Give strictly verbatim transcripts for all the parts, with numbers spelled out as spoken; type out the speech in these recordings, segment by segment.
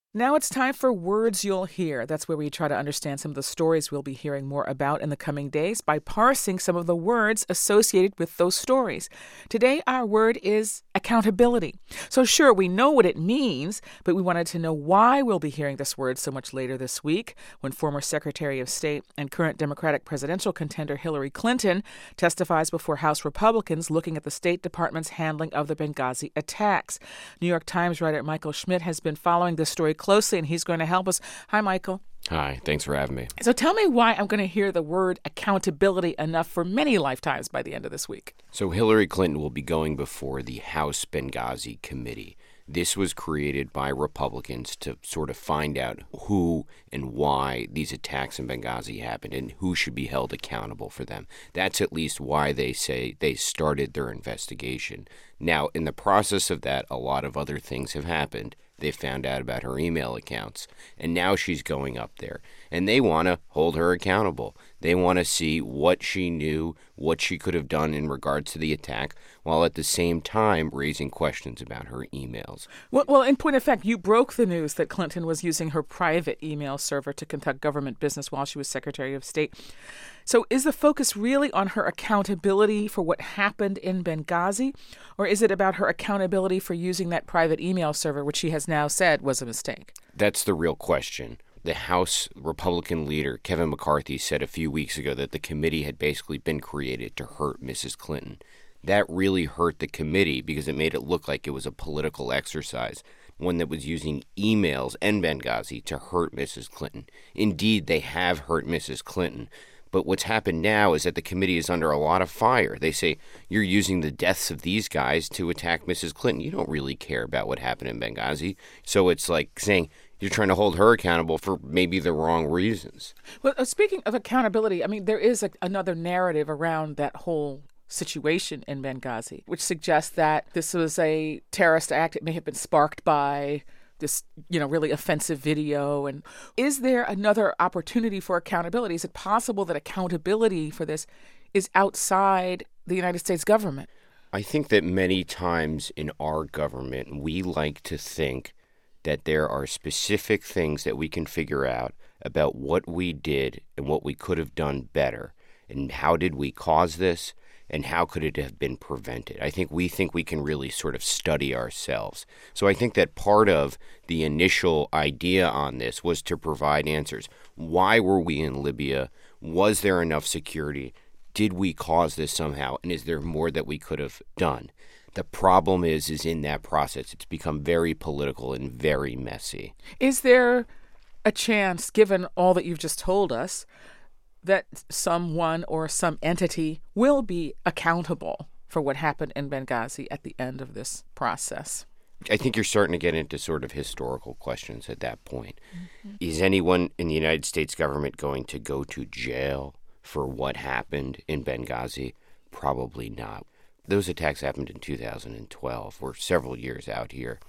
Now it's time for Words You'll Hear. That's where we try to understand some of the stories we'll be hearing more about in the coming days by parsing some of the words associated with those stories. Today, our word is accountability. So sure, we know what it means, but we wanted to know why we'll be hearing this word so much later this week when former Secretary of State and current Democratic presidential contender Hillary Clinton testifies before House Republicans looking at the State Department's handling of the Benghazi attacks. New York Times writer Michael Schmidt has been following this story closely, and he's going to help us. Hi, Michael. Hi, thanks for having me. So tell me why I'm going to hear the word accountability enough for many lifetimes by the end of this week. So Hillary Clinton will be going before the House Benghazi Committee. This was created by Republicans to sort of find out who and why these attacks in Benghazi happened and who should be held accountable for them. That's at least why they say they started their investigation. Now, in the process of that, a lot of other things have happened. They found out about her email accounts, and now she's going up there. And they want to hold her accountable. They want to see what she knew, what she could have done in regards to the attack, while at the same time raising questions about her emails. Well, well, in point of fact, you broke the news that Clinton was using her private email server to conduct government business while she was Secretary of State. So is the focus really on her accountability for what happened in Benghazi, or is it about her accountability for using that private email server, which she has now said was a mistake? That's the real question. The House Republican leader, Kevin McCarthy, said a few weeks ago that the committee had basically been created to hurt Missus Clinton. That really hurt the committee because it made it look like it was a political exercise, one that was using emails and Benghazi to hurt Missus Clinton. Indeed, they have hurt Missus Clinton. But what's happened now is that the committee is under a lot of fire. They say, you're using the deaths of these guys to attack Missus Clinton. You don't really care about what happened in Benghazi. So it's like saying you're trying to hold her accountable for maybe the wrong reasons. Well, uh, speaking of accountability, I mean, there is a, another narrative around that whole situation in Benghazi, which suggests that this was a terrorist act. It may have been sparked by this, you know, really offensive video. And is there another opportunity for accountability? Is it possible that accountability for this is outside the United States government? I think that many times in our government, we like to think that there are specific things that we can figure out about what we did and what we could have done better. And how did we cause this? And how could it have been prevented? I think we think we can really sort of study ourselves. So I think that part of the initial idea on this was to provide answers. Why were we in Libya? Was there enough security? Did we cause this somehow? And is there more that we could have done? The problem is, is in that process, it's become very political and very messy. Is there a chance, given all that you've just told us, that someone or some entity will be accountable for what happened in Benghazi at the end of this process? I think you're starting to get into sort of historical questions at that point. Mm-hmm. Is anyone in the United States government going to go to jail for what happened in Benghazi? Probably not. Those attacks happened in two thousand twelve. We're several years out here.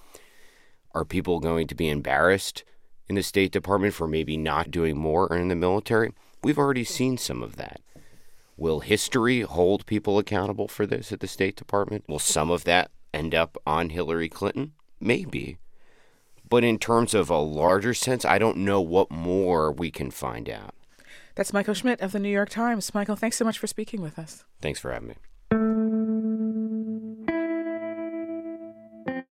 Are people going to be embarrassed in the State Department for maybe not doing more in the military? We've already seen some of that. Will history hold people accountable for this at the State Department? Will some of that end up on Hillary Clinton? Maybe. But in terms of a larger sense, I don't know what more we can find out. That's Michael Schmidt of the New York Times. Michael, thanks so much for speaking with us. Thanks for having me.